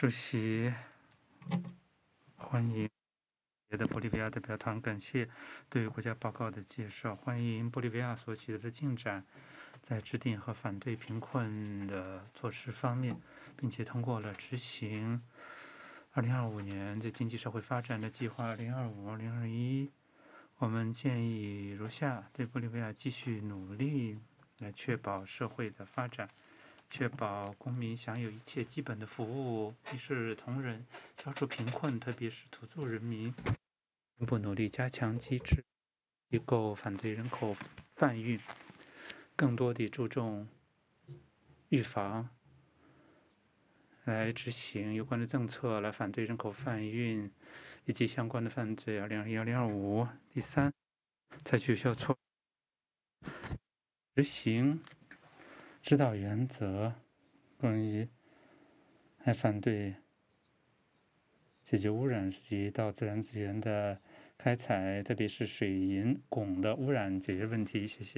主席，欢迎别的玻利维亚代表团，感谢对国家报告的介绍，欢迎玻利维亚所取得的进展，在制定和反对贫困的措施方面，并且通过了执行2025年的经济社会发展的计划2025-2021。我们建议如下：对玻利维亚继续努力来确保社会的发展，确保公民享有一切基本的服务，一视同仁，消除贫困，特别是土著人民。进一步努力加强机制，机构反对人口贩运，更多地注重预防，来执行有关的政策，来反对人口贩运以及相关的犯罪。2021-2025。第三，采取有效措施，执行指导原则，关于来反对解决污染及到自然资源的开采，特别是水银汞的污染解决问题。谢谢。